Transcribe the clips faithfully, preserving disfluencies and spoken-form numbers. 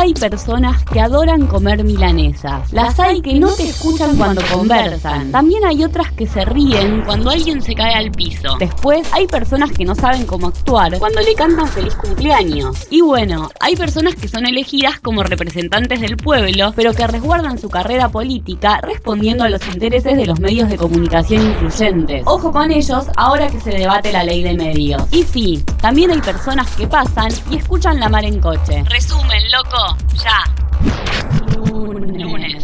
Hay personas que adoran comer milanesas. Las hay que no te escuchan cuando conversan. También hay otras que se ríen cuando alguien se cae al piso. Después hay personas que no saben cómo actuar cuando le cantan feliz cumpleaños. Y bueno, hay personas que son elegidas como representantes del pueblo, pero que resguardan su carrera política respondiendo a los intereses de los medios de comunicación influyentes. Ojo con ellos ahora que se debate la ley de medios. Y sí, también hay personas que pasan y escuchan La Mar en coche. Resumen, loco, ya. Lunes.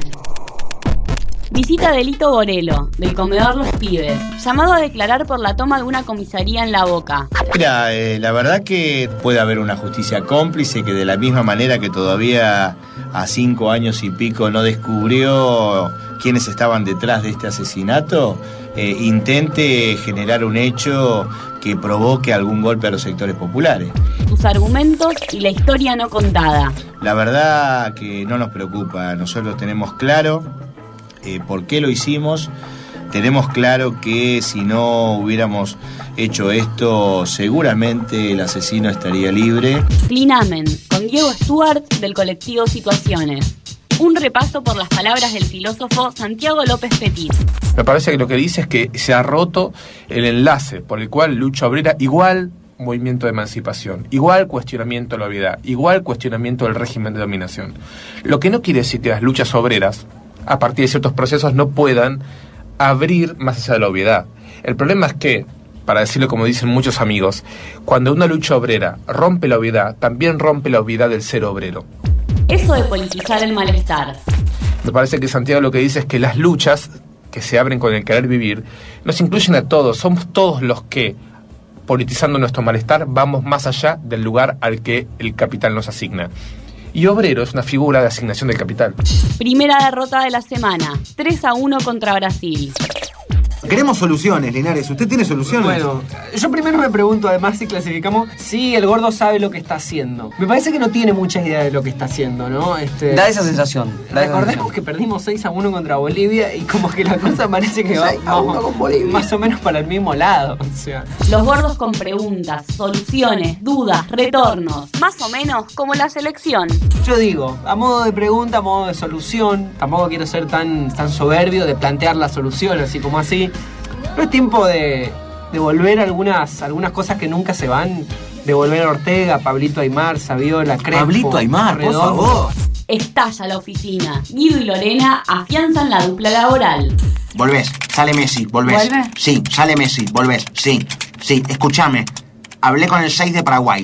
Visita de Lito Borelo, del comedor Los Pibes, llamado a declarar por la toma de una comisaría en La Boca. Mira, eh, la verdad que puede haber una justicia cómplice que de la misma manera que todavía a cinco años y pico no descubrió quiénes estaban detrás de este asesinato, eh, intente generar un hecho que provoque algún golpe a los sectores populares. Tus argumentos y la historia no contada. La verdad que no nos preocupa, nosotros tenemos claro eh, por qué lo hicimos, tenemos claro que si no hubiéramos hecho esto, seguramente el asesino estaría libre. Clinamen, con Diego Stuart del colectivo Situaciones. Un repaso por las palabras del filósofo Santiago López Petit. Me parece que lo que dice es que se ha roto el enlace por el cual lucha obrera igual movimiento de emancipación, igual cuestionamiento de la obviedad, igual cuestionamiento del régimen de dominación. Lo que no quiere decir que las luchas obreras, a partir de ciertos procesos, no puedan abrir más allá de la obviedad. El problema es que, para decirlo como dicen muchos amigos, cuando una lucha obrera rompe la obviedad, también rompe la obviedad del ser obrero. Eso de politizar el malestar. Me parece que Santiago lo que dice es que las luchas que se abren con el querer vivir nos incluyen a todos, somos todos los que, politizando nuestro malestar, vamos más allá del lugar al que el capital nos asigna. Y obrero es una figura de asignación del capital. Primera derrota de la semana, tres a uno contra Brasil. Queremos soluciones, Linares. ¿Usted tiene soluciones? Bueno, yo primero me pregunto, además, si clasificamos, si el gordo sabe lo que está haciendo. Me parece que no tiene mucha idea de lo que está haciendo, ¿no? Este, da esa sensación. Da recordemos esa sensación. que perdimos seis a uno contra Bolivia y como que la cosa parece que va más, más o menos para el mismo lado. O sea. Los gordos con preguntas, soluciones, dudas, retornos. Más o menos como la selección. Yo digo, a modo de pregunta, a modo de solución, tampoco quiero ser tan, tan soberbio de plantear la solución, así como así. Pero es tiempo de, de volver algunas, algunas cosas que nunca se van. De volver a Ortega, Pablito Aymar, Saviola, Crespo. Pablito Aymar, por Redondo. favor. Estalla la oficina. Guido y Lorena afianzan la dupla laboral. Volvés, sale Messi, volvés. ¿Vuelve? Sí, sale Messi, volvés. Sí, sí, escúchame. Hablé con el seis de Paraguay.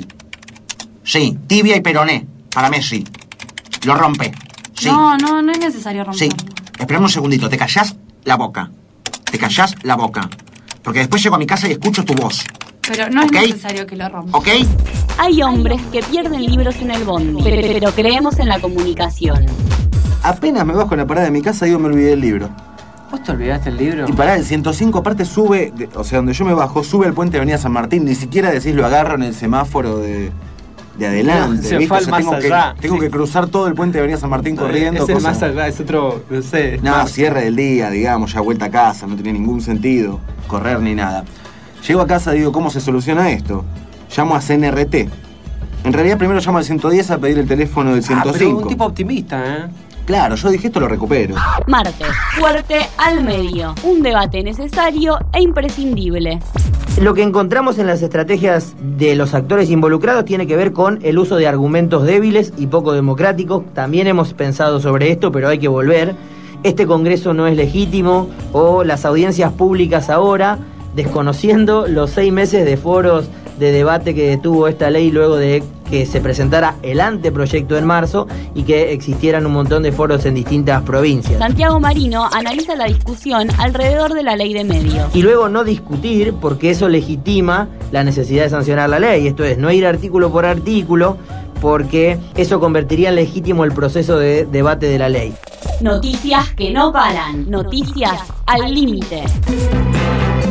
Sí, Tibia y Peroné, para Messi. Lo rompe. Sí. No, no, no es necesario romperlo. Sí, espérame un segundito, te callás la boca. Te callás la boca. Porque después llego a mi casa y escucho tu voz. Pero no es ¿Okay? necesario que lo rompa. ¿Ok? Hay hombres que pierden libros en el bondi, pero, pero creemos en la comunicación. Apenas me bajo en la parada de mi casa, digo, me olvidé el libro. ¿Vos te olvidaste el libro? Y pará, el ciento cinco aparte sube, de, o sea, donde yo me bajo, sube al puente de Avenida San Martín. Ni siquiera decís lo agarro en el semáforo de, de adelante. No, se ¿viste? fue al O sea, más tengo allá. que, tengo Sí. que cruzar todo el puente de Avenida San Martín corriendo. Es el cosa- más allá, es otro, no sé. No, más. cierre del día, digamos, ya vuelta a casa, no tiene ningún sentido correr ni nada. Llego a casa y digo, ¿cómo se soluciona esto? Llamo a C N R T. En realidad primero llamo al ciento diez a pedir el teléfono del ciento cinco. Ah, pero un tipo optimista, ¿eh? Claro, yo dije, esto lo recupero. Martes, fuerte al medio. Un debate necesario e imprescindible. Lo que encontramos en las estrategias de los actores involucrados tiene que ver con el uso de argumentos débiles y poco democráticos. También hemos pensado sobre esto, pero hay que volver. Este Congreso no es legítimo, o las audiencias públicas ahora, desconociendo los seis meses de foros de debate que tuvo esta ley luego de que se presentara el anteproyecto en marzo y que existieran un montón de foros en distintas provincias. Santiago Marino analiza la discusión alrededor de la ley de medios. Y luego no discutir, porque eso legitima la necesidad de sancionar la ley. Esto es, no ir artículo por artículo, porque eso convertiría en legítimo el proceso de debate de la ley. Noticias que no paran. Noticias al límite.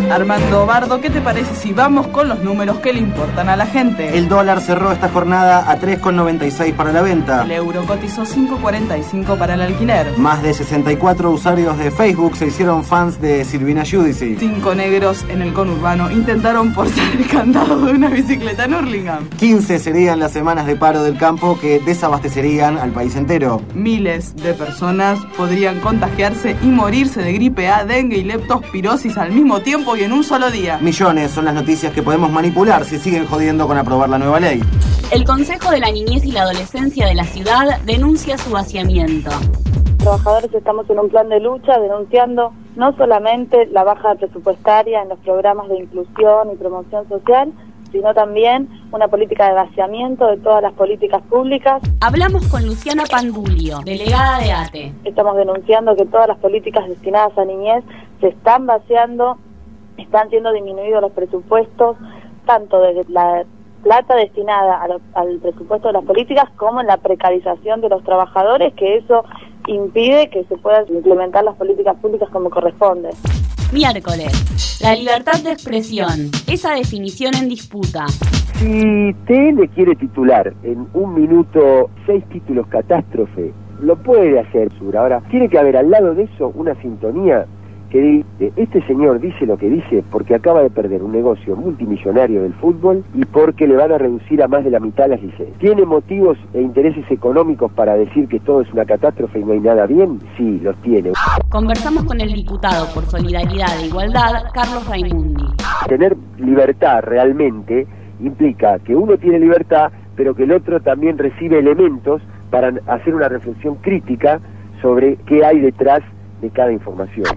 Armando Bardo, ¿qué te parece si vamos con los números que le importan a la gente? El dólar cerró esta jornada a tres con noventa y seis para la venta. El euro cotizó cinco con cuarenta y cinco para el alquiler. Más de sesenta y cuatro usuarios de Facebook se hicieron fans de Silvina Giudici. Cinco negros en el conurbano intentaron forzar el candado de una bicicleta en Hurlingham. quince serían las semanas de paro del campo que desabastecerían al país entero. Miles de personas podrían contagiarse y morirse de gripe A, dengue y leptospirosis al mismo tiempo y en un solo día. Millones son las noticias que podemos manipular si siguen jodiendo con aprobar la nueva ley. El Consejo de la Niñez y la Adolescencia de la ciudad denuncia su vaciamiento. Trabajadores estamos en un plan de lucha denunciando no solamente la baja presupuestaria en los programas de inclusión y promoción social, sino también una política de vaciamiento de todas las políticas públicas. Hablamos con Luciana Pandulio, delegada de A T E. Estamos denunciando que todas las políticas destinadas a niñez se están vaciando, están siendo disminuidos los presupuestos, tanto de la plata destinada a lo, al presupuesto de las políticas como en la precarización de los trabajadores, que eso impide que se puedan implementar las políticas públicas como corresponde. Miércoles, la libertad de expresión, esa definición en disputa. Si T N quiere titular en un minuto seis títulos catástrofe, lo puede hacer, Sur. Ahora, tiene que haber al lado de eso una sintonía que dice, este señor dice lo que dice porque acaba de perder un negocio multimillonario del fútbol y porque le van a reducir a más de la mitad las licencias. ¿Tiene motivos e intereses económicos para decir que todo es una catástrofe y no hay nada bien? Sí, los tiene. Conversamos con el diputado por Solidaridad e Igualdad, Carlos Raimundi. Tener libertad realmente implica que uno tiene libertad, pero que el otro también recibe elementos para hacer una reflexión crítica sobre qué hay detrás de cada información.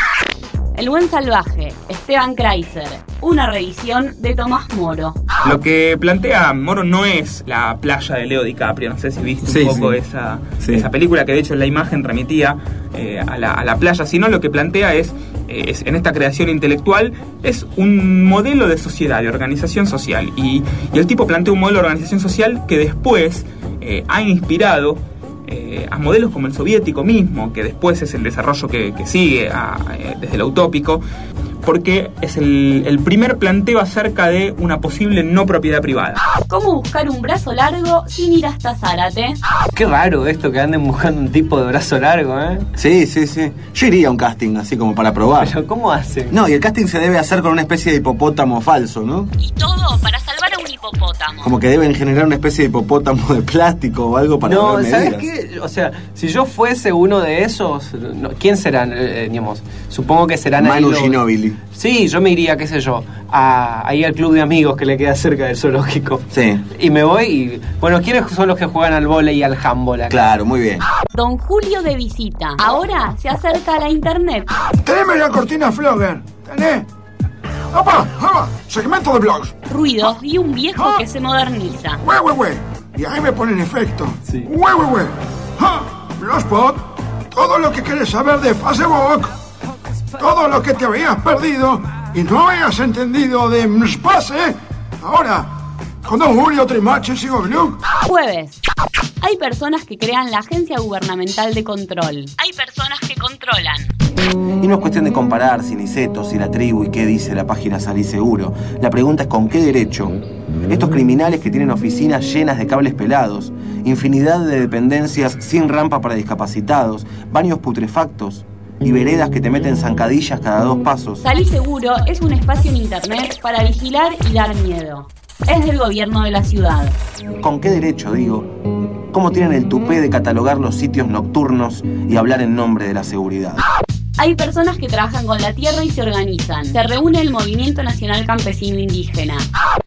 El buen salvaje, Esteban Kreiser, una revisión de Tomás Moro. Lo que plantea Moro no es la playa de Leo DiCaprio, no sé si viste sí, un poco sí. Esa, sí. esa película, que de hecho la imagen remitía eh, a, la, a la playa, sino lo que plantea es, eh, es, en esta creación intelectual, es un modelo de sociedad, de organización social, y, y el tipo plantea un modelo de organización social que después eh, ha inspirado Eh, a modelos como el soviético mismo, que después es el desarrollo que, que sigue a, eh, desde lo utópico, porque es el, el primer planteo acerca de una posible no propiedad privada. ¿Cómo buscar un brazo largo sin ir hasta Zárate? Qué raro esto que anden buscando un tipo de brazo largo, ¿eh? Sí, sí, sí. Yo iría a un casting así como para probar. Pero ¿cómo hacen? No, y el casting se debe hacer con una especie de hipopótamo falso, ¿no? Y todo para salvar a un hipopótamo. Como que deben generar una especie de hipopótamo de plástico o algo para No, ver ¿sabes medidas. qué? O sea, si yo fuese uno de esos, no, ¿quién serán? Eh, digamos, supongo que serán Manu ahí los- Ginóbili. Sí, yo me iría, qué sé yo, a, ahí al club de amigos que le queda cerca del zoológico. Sí. Y me voy y... Bueno, ¿quiénes son los que juegan al vóley y al handball acá? Claro, muy bien. Don Julio de visita. Ahora se acerca a la internet. Teneme la cortina Flogger. ¿Tenés? ¡Opa! ¡Opa! Segmento de blogs. Ruidos y un viejo que se moderniza. ¡Hue, hue, hue! Y ahí me ponen efecto. Sí. ¡Hue, hue, hue! ¡Ja! Blogspot. Todo lo que querés saber de Facebook. Todo lo que te habías perdido y no habías entendido de Mspase. Ahora, con Don Julio Trimache y Blog. Jueves. Hay personas que crean la Agencia Gubernamental de Control. Hay personas que controlan. Y no es cuestión de comparar si Niceto, si la tribu y qué dice la página Salí Seguro. La pregunta es con qué derecho. Estos criminales que tienen oficinas llenas de cables pelados, infinidad de dependencias sin rampa para discapacitados, baños putrefactos y veredas que te meten zancadillas cada dos pasos. Salí Seguro es un espacio en internet para vigilar y dar miedo. Es del gobierno de la ciudad. ¿Con qué derecho, digo? ¿Cómo tienen el tupé de catalogar los sitios nocturnos y hablar en nombre de la seguridad? Hay personas que trabajan con la tierra y se organizan. Se reúne el Movimiento Nacional Campesino Indígena.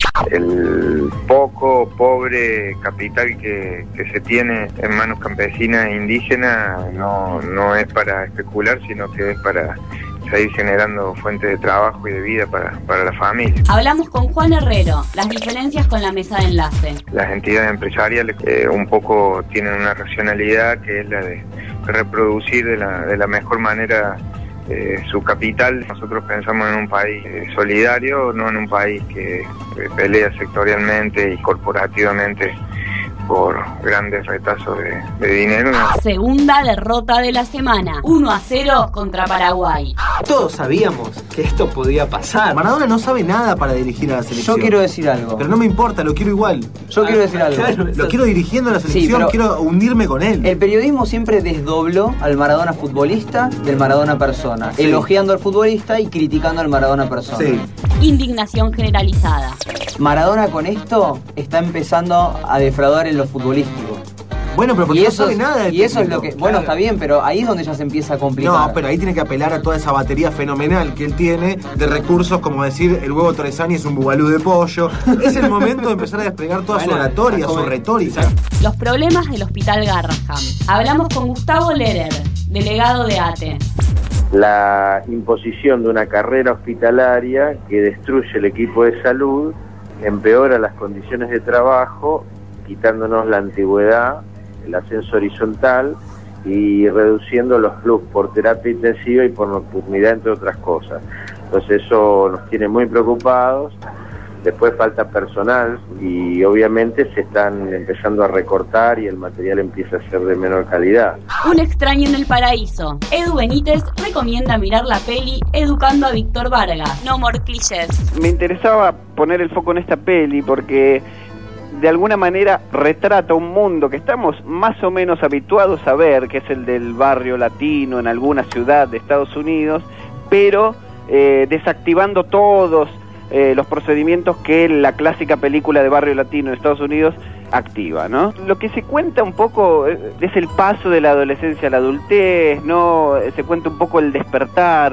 El poco, pobre capital que, que se tiene en manos campesinas e indígenas no, no es para especular, sino que es para seguir generando fuentes de trabajo y de vida para, para la familia. Hablamos con Juan Herrero, las diferencias con la mesa de enlace. Las entidades empresariales eh, un poco tienen una racionalidad que es la de reproducir de la, de la mejor manera eh, su capital. Nosotros pensamos en un país eh, solidario, no en un país que eh, pelea sectorialmente y corporativamente por grandes retazos de, de dinero. Segunda derrota de la semana, uno a cero contra Paraguay. Todos sabíamos que esto podía pasar. Maradona no sabe nada para dirigir a la selección. Yo quiero decir algo. Pero no me importa, lo quiero igual. Yo quiero decir algo. Claro, lo quiero dirigiendo a la selección, Sí, pero quiero hundirme con él. El periodismo siempre desdobló al Maradona futbolista del Maradona persona, Sí. elogiando al futbolista y criticando al Maradona persona. Sí. Indignación generalizada. Maradona con esto está empezando a defraudar en lo futbolístico. Bueno, pero porque y no eso, sabe nada del y eso es técnico. lo que... Bueno, está bien, pero ahí es donde ya se empieza a complicar. No, pero ahí tiene que apelar a toda esa batería fenomenal que él tiene de recursos, como decir, el huevo Torresani es un bubalú de pollo. Es el momento de empezar a desplegar toda su Bueno, oratoria, a su comer. retórica. Los problemas del Hospital Garraham. Hablamos con Gustavo Lehrer, delegado de A T E. La imposición de una carrera hospitalaria que destruye el equipo de salud, empeora las condiciones de trabajo, quitándonos la antigüedad, el ascenso horizontal y reduciendo los plus por terapia intensiva y por nocturnidad, entre otras cosas. Entonces eso nos tiene muy preocupados. Después falta personal y obviamente se están empezando a recortar y el material empieza a ser de menor calidad. Un extraño en el paraíso. Edu Benítez recomienda mirar la peli Educando a Víctor Vargas. No more clichés. Me interesaba poner el foco en esta peli porque de alguna manera retrata un mundo que estamos más o menos habituados a ver, que es el del barrio latino en alguna ciudad de Estados Unidos, pero eh, desactivando todos eh, los procedimientos que la clásica película de barrio latino de Estados Unidos activa, ¿no? Lo que se cuenta un poco es el paso de la adolescencia a la adultez, ¿no? Se cuenta un poco el despertar,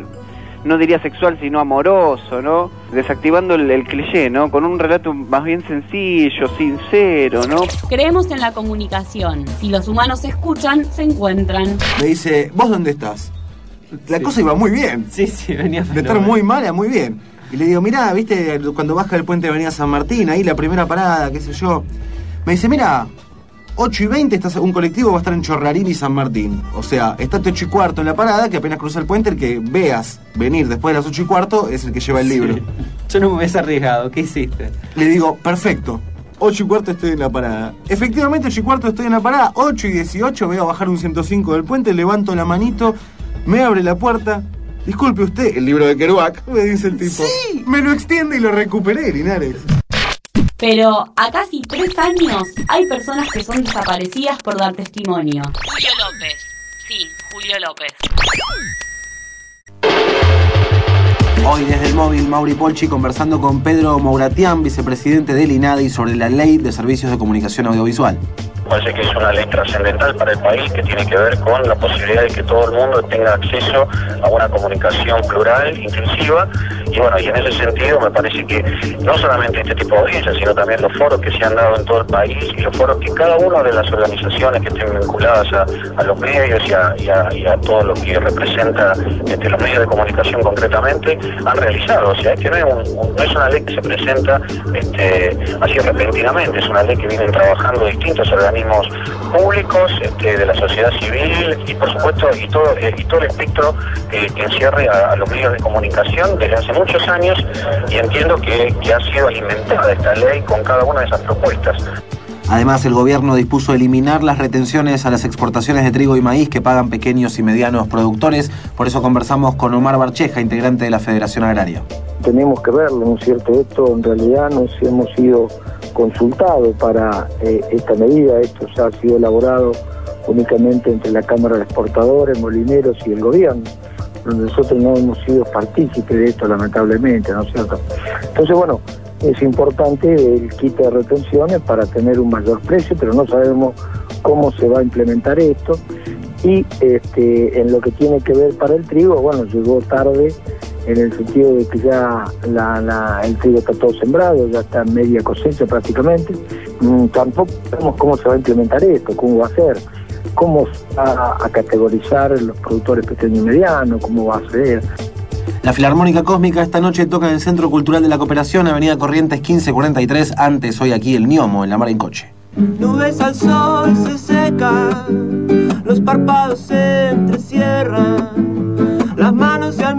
no diría sexual, sino amoroso, ¿no? Desactivando el, el cliché, ¿no? Con un relato más bien sencillo, sincero, ¿no? Creemos en la comunicación. Si los humanos se escuchan, se encuentran. Me dice, ¿vos dónde estás? La Sí. cosa iba muy bien. Sí, sí, venía De estar muy mal a muy bien. Y le digo, mirá, viste, cuando baja el puente de Avenida San Martín, ahí la primera parada, qué sé yo. Me dice, mira, ocho y veinte estás, un colectivo va a estar en Chorrarín y San Martín. O sea, estate ocho y cuarto en la parada, que apenas cruza el puente, el que veas venir después de las ocho y cuarto es el que lleva el libro. Sí. Yo no me hubiese arriesgado, ¿qué hiciste? Le digo, perfecto. ocho y cuarto estoy en la parada. Efectivamente, ocho y cuarto estoy en la parada. ocho y dieciocho veo bajar un ciento cinco del puente, levanto la manito, me abre la puerta. Disculpe usted, el libro de Kerouac, me dice el tipo. Sí. Me lo extiende y lo recuperé, Linares. Pero a casi tres años hay personas que son desaparecidas por dar testimonio. Julio López. Sí, Julio López. Hoy desde el móvil, Mauri Polchi conversando con Pedro Mouratian, vicepresidente del INADI, sobre la Ley de Servicios de Comunicación Audiovisual. Parece que es una ley trascendental para el país que tiene que ver con la posibilidad de que todo el mundo tenga acceso a una comunicación plural, inclusiva, y bueno, y en ese sentido me parece que no solamente este tipo de audiencias, sino también los foros que se han dado en todo el país y los foros que cada una de las organizaciones que estén vinculadas a, a los medios y a, y, a, y a todo lo que representa este, los medios de comunicación concretamente han realizado. O sea, es que no es, un, un, no es una ley que se presenta este, así repentinamente, es una ley que vienen trabajando distintos organismos públicos, este, de la sociedad civil y por supuesto y todo, eh, y todo el espectro eh, que encierre a, a los medios de comunicación desde hace muchos años, y entiendo que, que ha sido alimentada esta ley con cada una de esas propuestas. Además, el gobierno dispuso eliminar las retenciones a las exportaciones de trigo y maíz que pagan pequeños y medianos productores. Por eso conversamos con Omar Barcheja, integrante de la Federación Agraria. Tenemos que verlo, ¿no es cierto? Esto en realidad nos hemos sido consultados para eh, esta medida. Esto ya ha sido elaborado únicamente entre la Cámara de Exportadores, Molineros y el gobierno. Nosotros no hemos sido partícipes de esto, lamentablemente, ¿no es cierto? Entonces, bueno, es importante el quite de retenciones para tener un mayor precio, pero no sabemos cómo se va a implementar esto. Y este, en lo que tiene que ver para el trigo, bueno, llegó tarde en el sentido de que ya la, la, el trigo está todo sembrado, ya está en media cosecha prácticamente. Mm, tampoco sabemos cómo se va a implementar esto, cómo va a ser, cómo va a categorizar los productores pequeños y medianos, cómo va a ser. La Filarmónica Cósmica esta noche toca en el Centro Cultural de la Cooperación, Avenida Corrientes quince cuarenta y tres, antes hoy aquí el Niomo, en la Mar en Coche. Nubes al sol se secan, los párpados se entrecierran, las manos se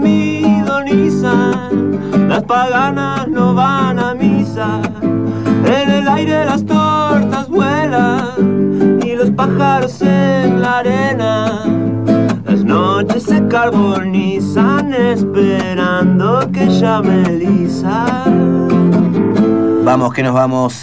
almidonizan, las paganas no van a misa, en el aire las tortas vuelan. vuela y los pájaros en la arena. Las noches se carbonizan esperando que llame Lisa. Vamos, que nos vamos.